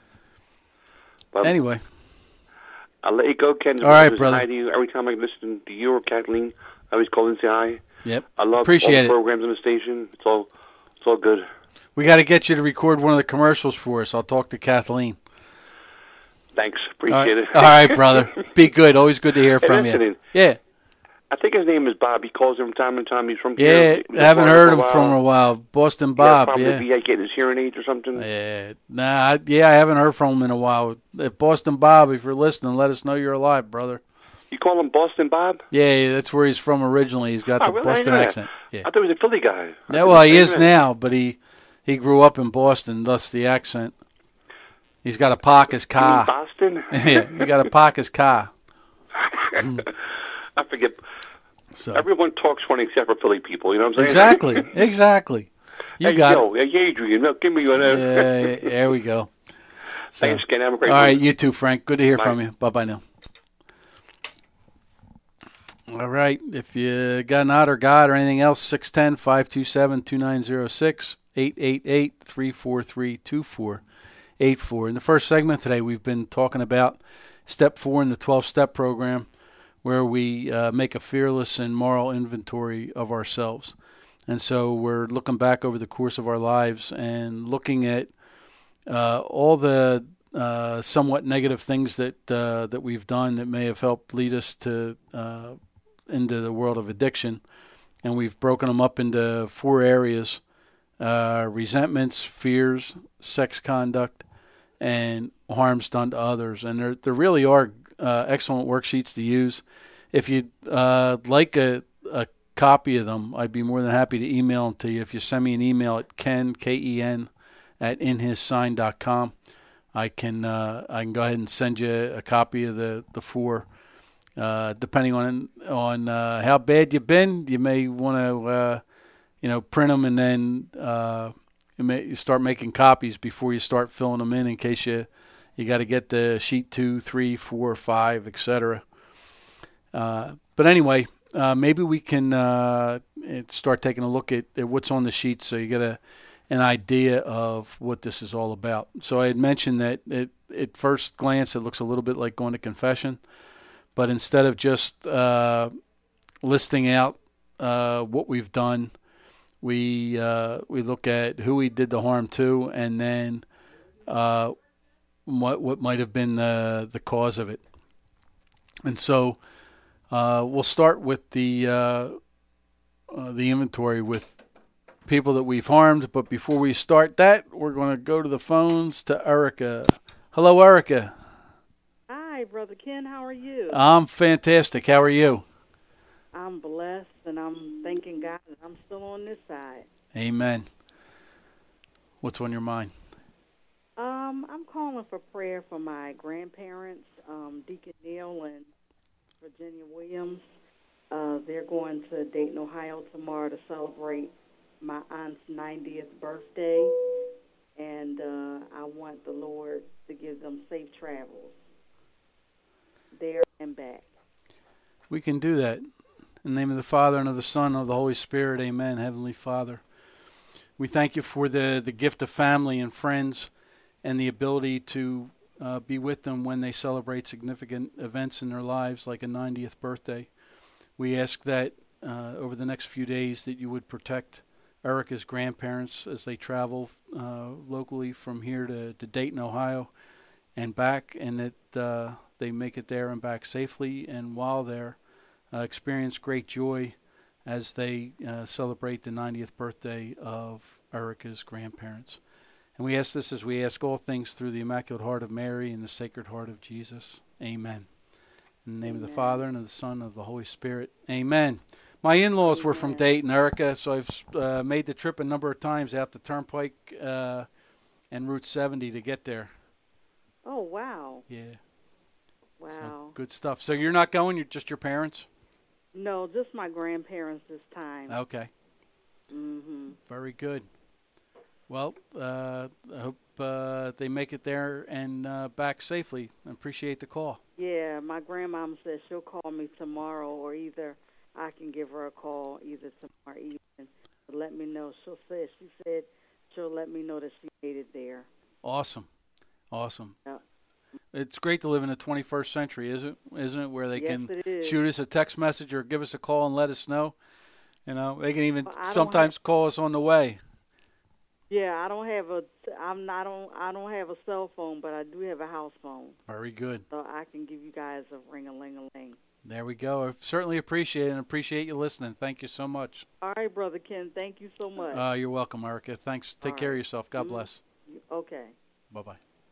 But Anyway. I'll let you go, Ken. All right, Just brother. hi to you. Every time I listen to you or Kathleen, I always call and say hi. Yep. I love Appreciate all it. the programs on the station. It's all, it's all good. We got to get you to record one of the commercials for us. I'll talk to Kathleen. Thanks. All right, Appreciate it. All right, brother. Be good. Always good to hear Hey, from listen, you. Yeah. I think his name is Bob. He calls him from time to time. He's from Yeah. here. He was I haven't in heard Florida him for a from while. a while. Boston He had a Bob. problem Yeah. with V A getting his hearing aids or something. Yeah. Nah. I, yeah. I haven't heard from him in a while. If Boston Bob, if you're listening, let us know you're alive, brother. You call him Boston Bob? Yeah. yeah that's where he's from originally. He's got Oh, the really? I Boston didn't know accent. that. Yeah. I thought he was a Philly guy. Yeah. Well, he is now, but he he grew up in Boston, thus the accent. He's got a Parker's You mean car. Boston? Yeah. He got a Parker's car. I forget. So Everyone talks funny except for Philly people. You know what I'm saying? exactly. Exactly. You hey, got yo, it. Hey, Adrian, no, give me one. Yeah, there we go. So, Thanks, Ken. Have a great all right, week. you too, Frank. Good to hear Bye. from you. Bye-bye now. All right. If you got an odd or God or anything else, six one zero, five two seven, two nine zero six, eight eight eight, three four three, two four eight four. In the first segment today, we've been talking about step four in the twelve-step program, where we uh, make a fearless and moral inventory of ourselves. And so we're looking back over the course of our lives and looking at uh, all the uh, somewhat negative things that uh, that we've done that may have helped lead us to uh, into the world of addiction. And we've broken them up into four areas: uh, resentments, fears, sex conduct, and harms done to others. And there, there really are uh, excellent worksheets to use. If you'd uh, like a, a copy of them, I'd be more than happy to email them to you. If you send me an email at ken, K E N, at in his sign dot com, I can uh, I can go ahead and send you a copy of the, the four. Uh, depending on on uh, how bad you've been, you may want to uh, you know print them and then uh, you may you start making copies before you start filling them in in case you you got to get the sheet two, three, four, five, et cetera. Uh, but anyway. Uh, maybe we can uh, start taking a look at, at what's on the sheet so you get a, an idea of what this is all about. So I had mentioned that it, at first glance it looks a little bit like going to confession, but instead of just uh, listing out uh, what we've done, we uh, we look at who we did the harm to and then uh, what what might have been the, the cause of it. And so Uh, we'll start with the uh, uh, the inventory with people that we've harmed. But before we start that, we're going to go to the phones to Erica. Hello, Erica. Hi, Brother Ken. How are you? I'm fantastic. How are you? I'm blessed, and I'm thanking God that I'm still on this side. Amen. What's on your mind? Um, I'm calling for prayer for my grandparents, um, Deacon Neil and Virginia Williams. Uh, they're going to Dayton, Ohio tomorrow to celebrate my aunt's ninetieth birthday, and uh, I want the Lord to give them safe travels there and back. We can do that. In the name of the Father, and of the Son, and of the Holy Spirit, amen. Heavenly Father, we thank you for the, the gift of family and friends and the ability to Uh, be with them when they celebrate significant events in their lives, like a ninetieth birthday. We ask that uh, over the next few days that you would protect Erica's grandparents as they travel uh, locally from here to, to Dayton, Ohio, and back, and that uh, they make it there and back safely, and while there, uh, experience great joy as they uh, celebrate the ninetieth birthday of Erica's grandparents. And we ask this as we ask all things through the Immaculate Heart of Mary and the Sacred Heart of Jesus. Amen. In the name Amen. Of the Father, and of the Son, and of the Holy Spirit. Amen. My in-laws Amen. Were from Dayton, Erica, so I've uh, made the trip a number of times out the Turnpike uh, and Route seventy to get there. Oh, wow. Yeah. Wow. So, good stuff. So you're not going? You're just your parents? No, just my grandparents this time. Okay. Mm-hmm. Very good. Well, uh, I hope uh, they make it there and uh, back safely. I appreciate the call. Yeah, my grandmama says she'll call me tomorrow, or either I can give her a call either tomorrow evening to let me know. She'll say she said she'll let me know that she made it there. Awesome, awesome. Yeah. It's great to live in the twenty-first century, isn't it? Isn't it? Where they yes, can it is. shoot us a text message or give us a call and let us know. You know, they can even well, sometimes have- call us on the way. Yeah, I don't have a, I'm not on, I don't have a cell phone, but I do have a house phone. Very good. So I can give you guys a ring-a-ling-a-ling. There we go. I certainly appreciate it and appreciate you listening. Thank you so much. All right, Brother Ken. Thank you so much. Uh, you're welcome, Erica. Thanks. Take All care right. of yourself. God mm-hmm. bless. Okay. Bye-bye.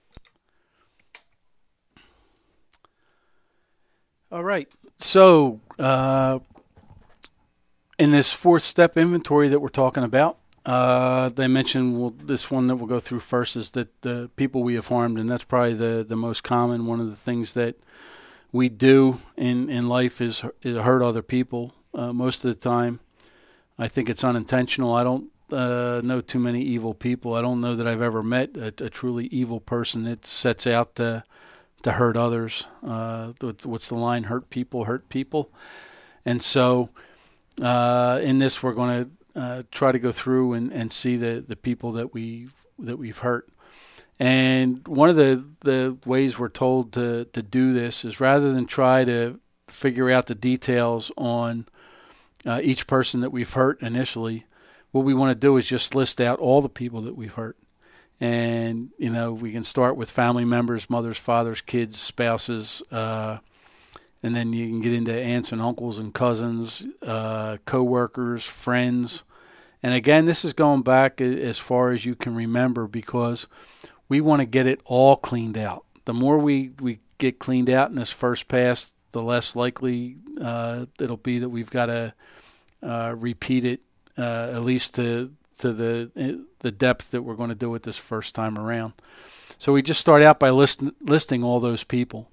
All right. So, uh, in this fourth step inventory that we're talking about, uh, they mentioned well, this one that we'll go through first is that the people we have harmed, and that's probably the, the most common. One of the things that we do in, in life is, is hurt other people. Uh, most of the time, I think it's unintentional. I don't uh, know too many evil people. I don't know that I've ever met a, a truly evil person that sets out to to hurt others. Uh, what's the line? Hurt people, hurt people. And so uh, in this, we're going to uh, try to go through and, and see the, the people that we that we've hurt. And one of the, the ways we're told to, to do this is rather than try to figure out the details on uh, each person that we've hurt initially. What we want to do is just list out all the people that we've hurt. And, you know, we can start with family members, mothers, fathers, kids, spouses, uh, and then you can get into aunts and uncles and cousins, uh, co-workers, friends. And again, this is going back as far as you can remember, because we want to get it all cleaned out. The more we, we get cleaned out in this first pass, the less likely uh, it'll be that we've got to uh, repeat it, uh, at least to to the the depth that we're going to do it this first time around. So we just start out by list, listing all those people.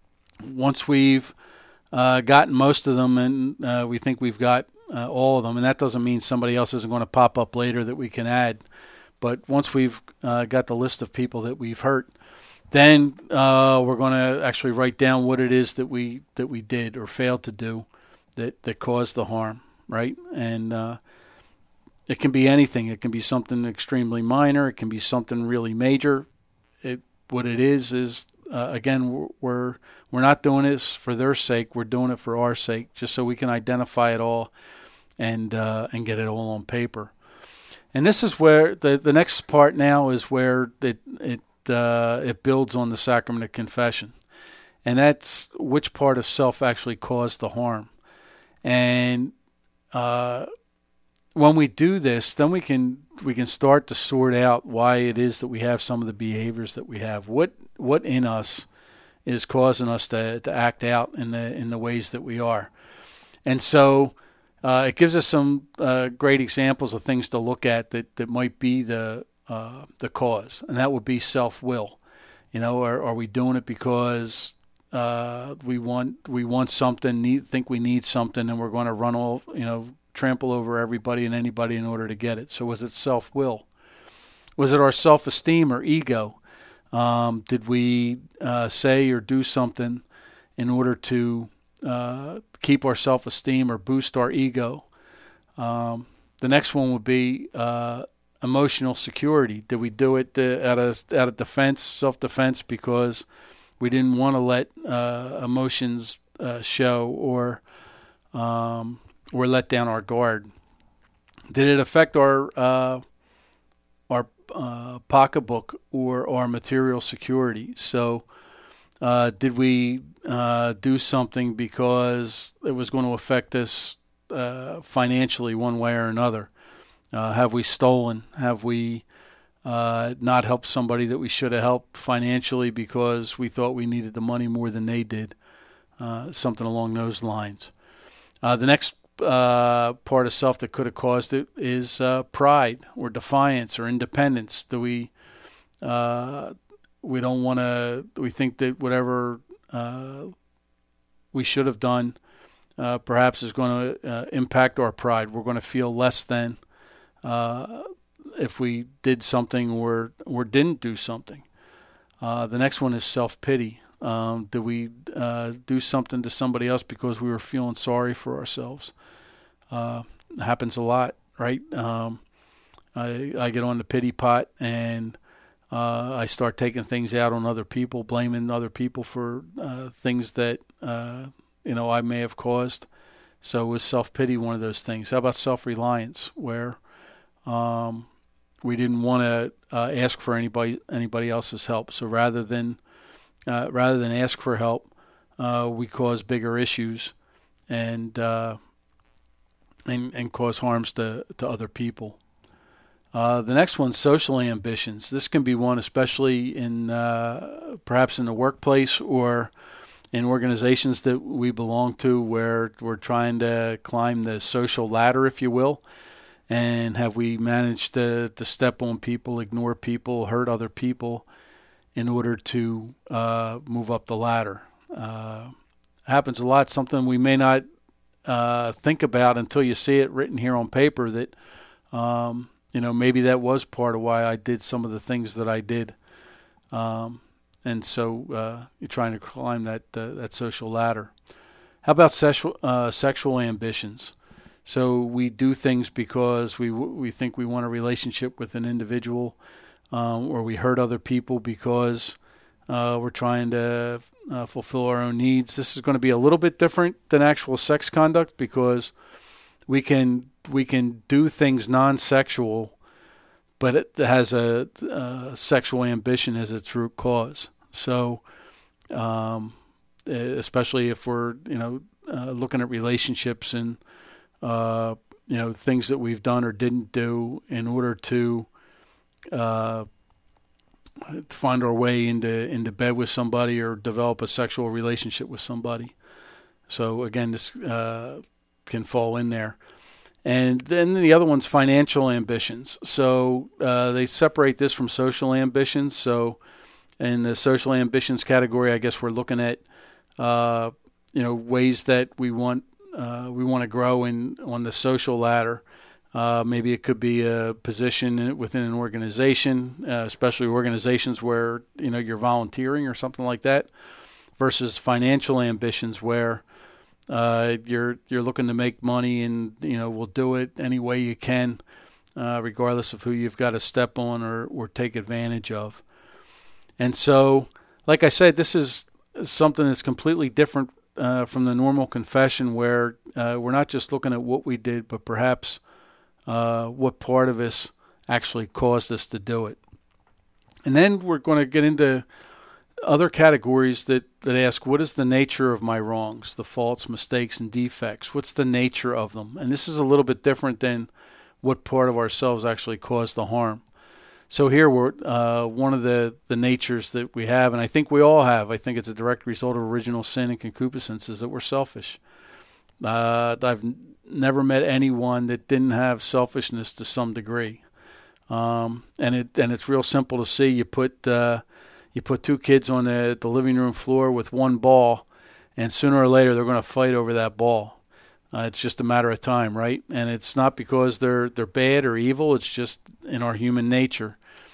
Once we've uh, gotten most of them, and uh, we think we've got uh, all of them, and that doesn't mean somebody else isn't going to pop up later that we can add. But once we've uh, got the list of people that we've hurt, then uh, we're going to actually write down what it is that we that we did or failed to do that, that caused the harm, right? And uh, it can be anything. It can be something extremely minor. It can be something really major. It, what it is is, uh, again, we're we're not doing this for their sake. We're doing it for our sake, just so we can identify it all and uh, and get it all on paper. And this is where the the next part now is where it it uh, it builds on the sacrament of confession, and that's which part of self actually caused the harm. And uh, when we do this, then we can we can start to sort out why it is that we have some of the behaviors that we have. What what in us is causing us to, to act out in the in the ways that we are. And so uh, it gives us some uh, great examples of things to look at that, that might be the uh, the cause, and that would be self-will. You know, are, are we doing it because uh, we want we want something, need, think we need something, and we're going to run all you know. trample over everybody and anybody in order to get it? So was it self-will? Was it our self-esteem or ego? Um, did we uh, say or do something in order to uh, keep our self-esteem or boost our ego? Um, the next one would be uh, emotional security. Did we do it uh, out of out of defense, self-defense, because we didn't want to let uh, emotions uh, show or um, or let down our guard? Did it affect our uh, our uh, pocketbook or our material security? So uh, did we uh, do something because it was going to affect us uh, financially one way or another? Uh, have we stolen? Have we uh, not helped somebody that we should have helped financially because we thought we needed the money more than they did? Uh, something along those lines. Uh, the next Uh, part of self that could have caused it is uh, pride or defiance or independence. Do we uh, we don't want to? We think that whatever uh, we should have done, uh, perhaps is going to uh, impact our pride. We're going to feel less than uh, if we did something or or didn't do something. Uh, the next one is self-pity. Um, do we uh, do something to somebody else because we were feeling sorry for ourselves? Uh, happens a lot, right? Um, I, I get on the pity pot and uh, I start taking things out on other people, blaming other people for uh, things that uh, you know I may have caused. So was self-pity one of those things? How about self-reliance, where um, we didn't want to uh, ask for anybody anybody else's help? So rather than Uh, rather than ask for help, uh, we cause bigger issues and uh, and, and cause harms to, to other people. Uh, the next one, social ambitions. This can be one especially in uh, perhaps in the workplace or in organizations that we belong to where we're trying to climb the social ladder, if you will. And have we managed to, to step on people, ignore people, hurt other people in order to uh, move up the ladder? Uh, happens a lot, something we may not uh, think about until you see it written here on paper that, um, you know, maybe that was part of why I did some of the things that I did. Um, and so uh, you're trying to climb that uh, that social ladder. How about sexual, uh, sexual ambitions? So we do things because we we think we want a relationship with an individual, Um, or we hurt other people because Uh, we're trying to uh, fulfill our own needs. This is going to be a little bit different than actual sex conduct because we can we can do things non-sexual, but it has a, a sexual ambition as its root cause. So, um, especially if we're you know uh, looking at relationships and uh, you know things that we've done or didn't do in order to uh, find our way into into bed with somebody or develop a sexual relationship with somebody. So again, this uh, can fall in there. And then the other one's financial ambitions. So uh, they separate this from social ambitions. So in the social ambitions category, I guess we're looking at uh, you know ways that we want uh, we want to grow in on the social ladder. Uh, maybe it could be a position within an organization, uh, especially organizations where you know you're volunteering or something like that, versus financial ambitions where uh, you're you're looking to make money and you know will do it any way you can, uh, regardless of who you've got to step on or, or take advantage of. And so, like I said, this is something that's completely different uh, from the normal confession, where uh, we're not just looking at what we did, but perhaps Uh, what part of us actually caused us to do it. And then we're going to get into other categories that, that ask, what is the nature of my wrongs, the faults, mistakes, and defects? What's the nature of them? And this is a little bit different than what part of ourselves actually caused the harm. So here we're uh, one of the, the natures that we have, and I think we all have, I think it's a direct result of original sin and concupiscence, is that we're selfish. Uh, I've never met anyone that didn't have selfishness to some degree, um, and it and it's real simple to see. You put uh, you put two kids on the, the living room floor with one ball, and sooner or later they're going to fight over that ball. Uh, it's just a matter of time, right? And it's not because they're they're bad or evil. It's just in our human nature.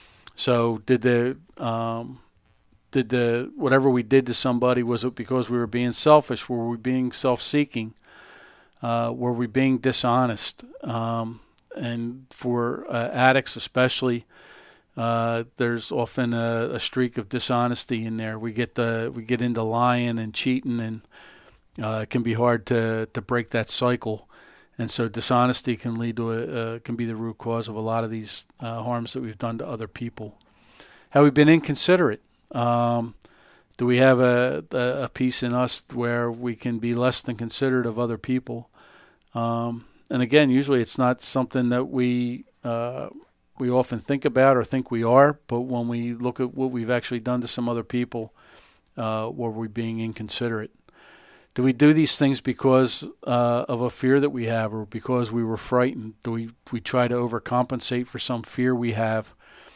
So did the um, did the whatever we did to somebody, was it because we were being selfish? Were we being self-seeking? Uh, were we being dishonest? Um, and for uh, addicts especially, uh, there's often a, a streak of dishonesty in there. We get the we get into lying and cheating, and uh, it can be hard to, to break that cycle. And so dishonesty can lead to a uh, can be the root cause of a lot of these uh, harms that we've done to other people. Have we been inconsiderate? Um, do we have a, a a piece in us where we can be less than considerate of other people? Um, and again, usually it's not something that we uh, we often think about or think we are, but when we look at what we've actually done to some other people, uh, were we being inconsiderate? Do we do these things because uh, of a fear that we have, or because we were frightened? Do we we try to overcompensate for some fear we have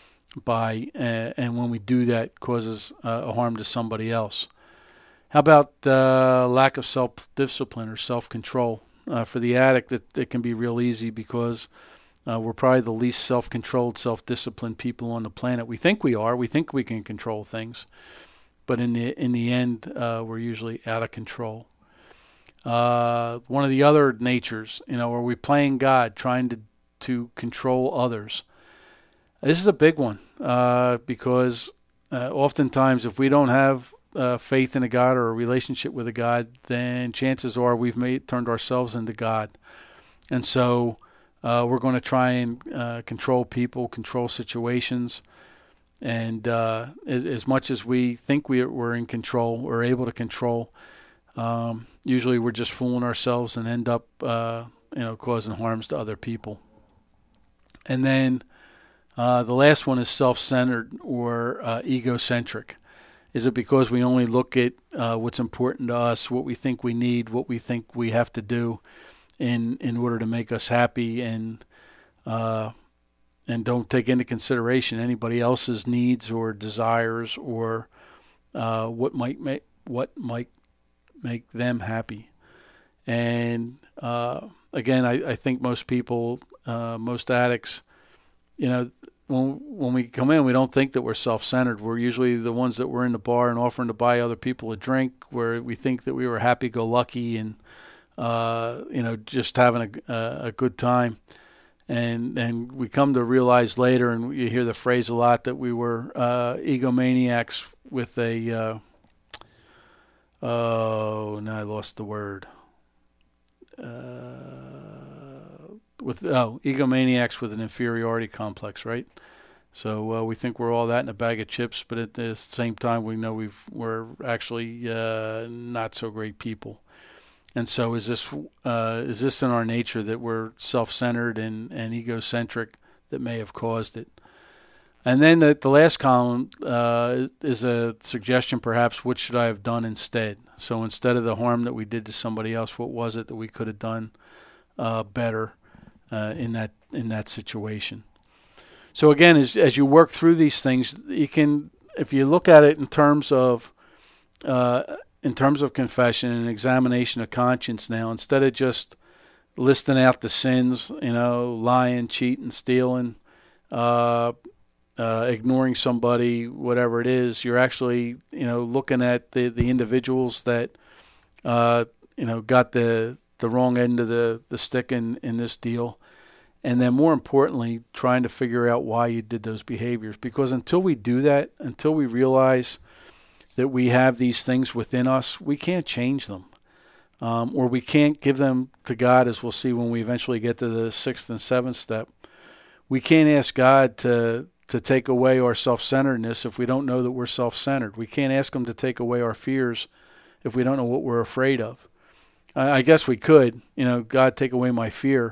by, uh, and when we do that, causes uh, a harm to somebody else? How about uh, lack of self-discipline or self-control? Uh, for the addict, it, it can be real easy because uh, we're probably the least self-controlled, self-disciplined people on the planet. We think we are. We think we can control things. But in the in the end, uh, we're usually out of control. Uh, one of the other natures, you know, are we playing God, trying to, to control others? This is a big one uh, because uh, oftentimes if we don't have Uh, faith in a God or a relationship with a God, then chances are we've made turned ourselves into God. And so uh, we're going to try and uh, control people, control situations. And uh, as much as we think we, we're in control, we're able to control, um, usually we're just fooling ourselves and end up uh, you know, causing harms to other people. And then uh, the last one is self-centered or uh, egocentric. Is it because we only look at uh, what's important to us, what we think we need, what we think we have to do in in order to make us happy, and uh, and don't take into consideration anybody else's needs or desires or uh, what might make what might make them happy? And uh, again, I, I think most people, uh, most addicts, you know. When when we come in, we don't think that we're self-centered. We're usually the ones that were in the bar and offering to buy other people a drink, where we think that we were happy-go-lucky and, uh, you know, just having a, a good time. And and we come to realize later, and you hear the phrase a lot, that we were uh, egomaniacs with a, uh, oh, now I lost the word. Uh, with oh, egomaniacs with an inferiority complex, right? So uh, we think we're all that in a bag of chips, but at the same time, we know we've, we're actually uh, not so great people. And so is this uh, is this in our nature that we're self-centered and, and egocentric that may have caused it? And then the, the last column uh, is a suggestion, perhaps, what should I have done instead? So instead of the harm that we did to somebody else, what was it that we could have done uh, better uh, in that in that situation? So again, as as you work through these things, you can, if you look at it in terms of uh, in terms of confession and examination of conscience now, instead of just listing out the sins, you know, lying, cheating, stealing, uh, uh, ignoring somebody, whatever it is, you're actually, you know, looking at the, the individuals that, uh, you know, got the, the wrong end of the, the stick in, in this deal. And then more importantly, trying to figure out why you did those behaviors. Because until we do that, until we realize that we have these things within us, we can't change them. Um, or we can't give them to God, as we'll see when we eventually get to the sixth and seventh step. We can't ask God to, to take away our self-centeredness if we don't know that we're self-centered. We can't ask Him to take away our fears if we don't know what we're afraid of. I, I guess we could, you know, God, take away my fear.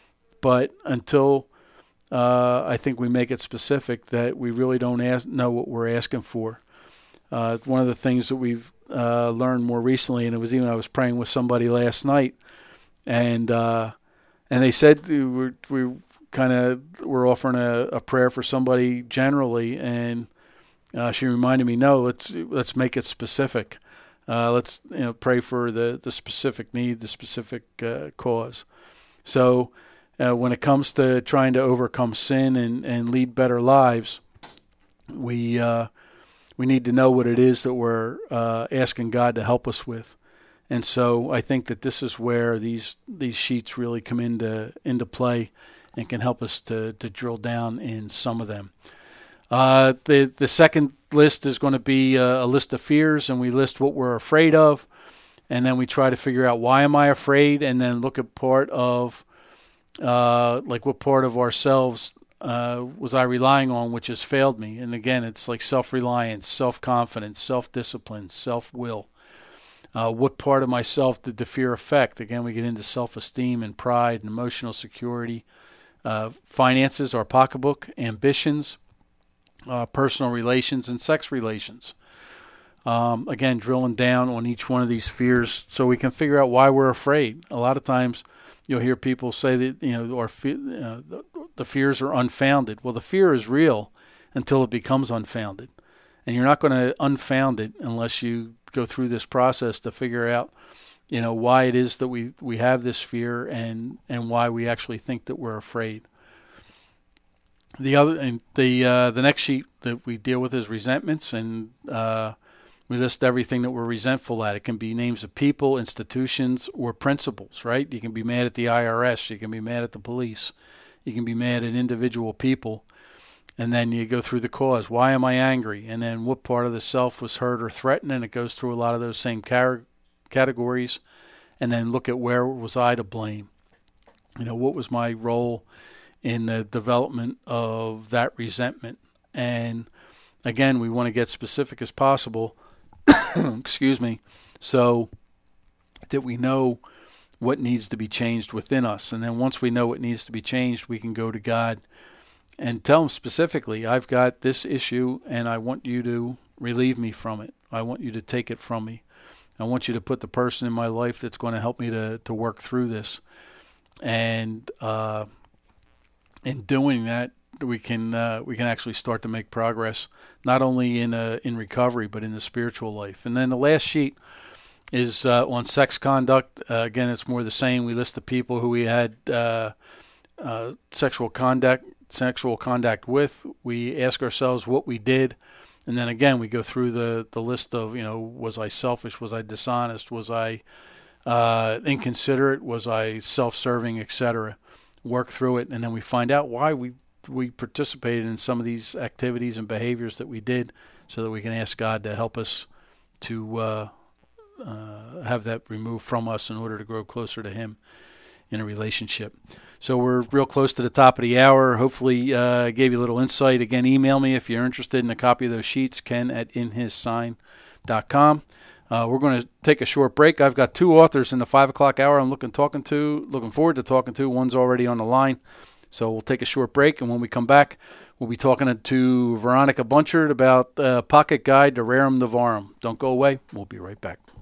But until uh, I think we make it specific that we really don't ask, know what we're asking for. Uh, one of the things that we've uh, learned more recently, and it was even I was praying with somebody last night, and uh, and they said we we kind of were offering a, a prayer for somebody generally, and uh, she reminded me, no, let's let's make it specific. Uh, let's you know pray for the, the specific need, the specific uh, cause. So uh, when it comes to trying to overcome sin and, and lead better lives, we uh, we need to know what it is that we're uh, asking God to help us with. And so I think that this is where these these sheets really come into into play and can help us to, to drill down in some of them. Uh, the the second list is going to be a, a list of fears, and we list what we're afraid of, and then we try to figure out why am I afraid, and then look at part of uh, like what part of ourselves Uh, was I relying on, which has failed me. And again, it's like self-reliance, self-confidence, self-discipline, self-will. Uh, what part of myself did the fear affect? Again, we get into self-esteem and pride and emotional security, uh, finances, our pocketbook, ambitions, uh, personal relations, and sex relations. Um, again, drilling down on each one of these fears so we can figure out why we're afraid. A lot of times you'll hear people say that, you know, our fe- you know, the, the fears are unfounded. Well, the fear is real until it becomes unfounded. And you're not going to unfound it unless you go through this process to figure out, you know, why it is that we, we have this fear and, and why we actually think that we're afraid. The other and the uh, the next sheet that we deal with is resentments, and uh, we list everything that we're resentful at. It can be names of people, institutions, or principles, right? You can be mad at the I R S. You can be mad at the police. You can be mad at individual people. And then you go through the cause. Why am I angry? And then what part of the self was hurt or threatened? And it goes through a lot of those same car- categories. And then look at where was I to blame? You know, what was my role in the development of that resentment? And again, we want to get specific as possible. Excuse me, so that we know what needs to be changed within us. And then once we know what needs to be changed, we can go to God and tell Him specifically, I've got this issue and I want you to relieve me from it. I want you to take it from me. I want you to put the person in my life that's going to help me to, to work through this. And uh, in doing that, we can uh, we can actually start to make progress, not only in uh, in recovery, but in the spiritual life. And then the last sheet is uh, on sex conduct. Uh, again, it's more the same. We list the people who we had uh, uh, sexual conduct sexual contact with. We ask ourselves what we did, and then again we go through the, the list of, you know, was I selfish? Was I dishonest? Was I uh, inconsiderate? Was I self-serving, et cetera? work through it, and then we find out why we we participated in some of these activities and behaviors that we did, so that we can ask God to help us to uh, uh, have that removed from us in order to grow closer to Him in a relationship. So we're real close to the top of the hour. Hopefully uh, I gave you a little insight. Again, email me if you're interested in a copy of those sheets, ken at in his sign dot com. Uh, we're going to take a short break. I've got two authors in the five o'clock hour I'm looking talking to, looking forward to talking to. One's already on the line. So we'll take a short break, and when we come back, we'll be talking to Veronica Bunchard about uh, Pocket Guide to Rerum Novarum. Don't go away. We'll be right back.